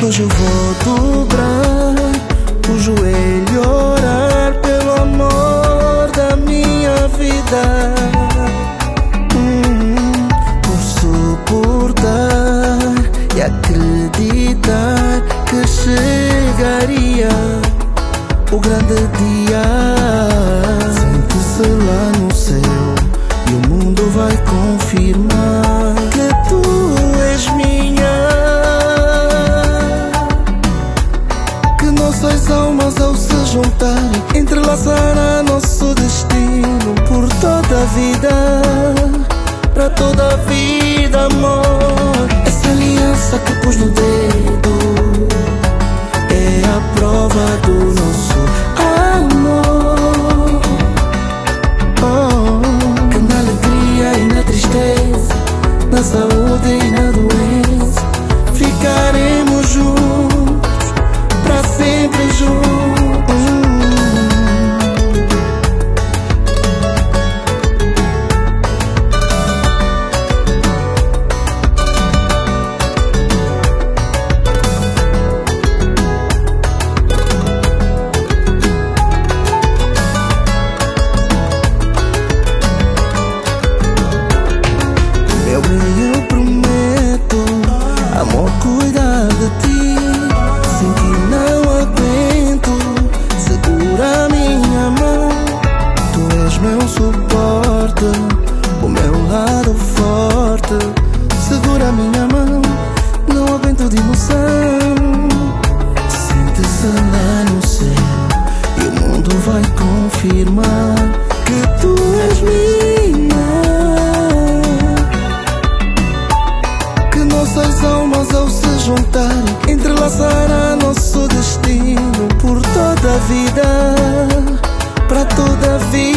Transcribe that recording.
Hoje eu vou dobrar o joelho, orar pelo amor da minha vida, por suportar e acreditar que chegaria o grande dia. Sente-se lá no céu e o mundo vai confirmar que tu és minha, que nossas almas ao se juntarem entrelaçará nosso destino por toda a vida, para toda a vida, amor. Essa aliança que pus no dedo é a prova do nosso amor, que na alegria e na tristeza, na saúde e na doença, ficaremos juntos, para sempre juntos. Eu prometo, amor, cuidar de ti, sem que não aguento. Segura a minha mão, tu és meu suporte, o meu lado forte. Segura a minha mão, não aguento de emoção. Sente-se lá no céu e o mundo vai confirmar que tu és minha. Nossas almas ao se juntarem entrelaçará nosso destino por toda a vida, para toda a vida.